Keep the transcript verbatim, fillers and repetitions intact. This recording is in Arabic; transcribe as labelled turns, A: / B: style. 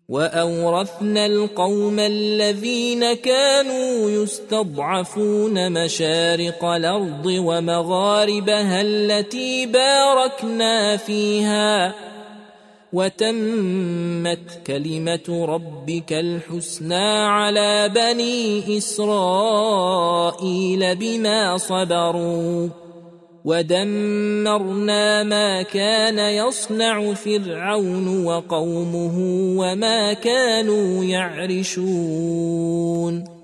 A: وأورثنا القوم الذين كانوا يستضعفون مشارق الأرض ومغاربها التي باركنا فيها وتمت كلمة ربك الحسنى على بني إسرائيل بما صبروا ودمرنا ما كان يصنع فرعون وقومه وما كانوا يعرشون